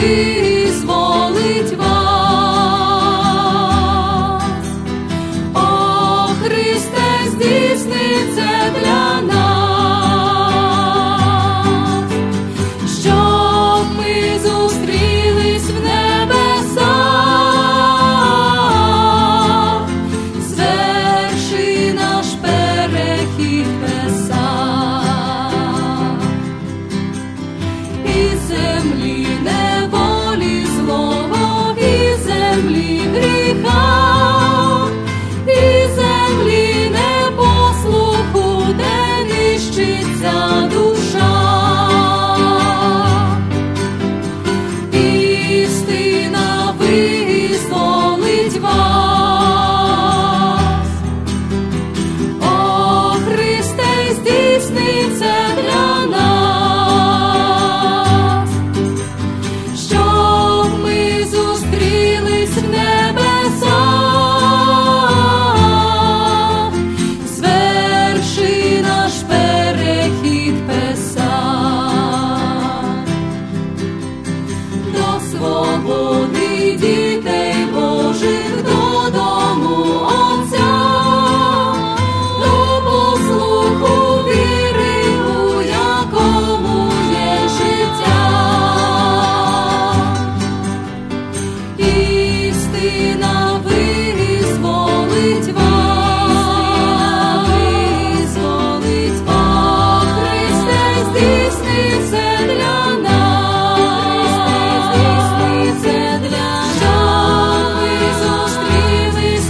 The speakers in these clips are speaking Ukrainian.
визволить вас. О, Христе, здійсни це для нас, щоб ми зустрілись в небесах, зверши наш перехід Песах. І землі неволі злого, і землі гріха, і землі непослуху, де нищиться душа. Істина визволить вас. О, Христе, здійсни це для нас, щоб ми зустрілись в небесах, зверши наш перехід Песах. До свободи дітей Божих, додому Отця, до послуху віри, у якому є життя. Істина визволить вас. О, Христе, здійсни це для нас, щоб ми зустрілись в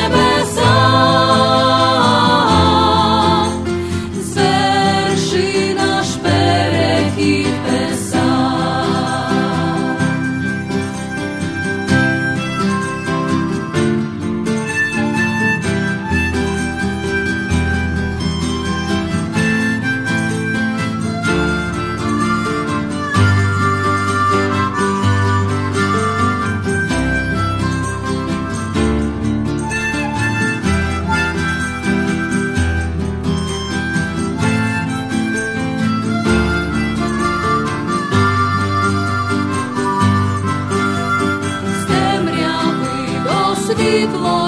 небесах, зверши наш перехід Песах. З темряви до світло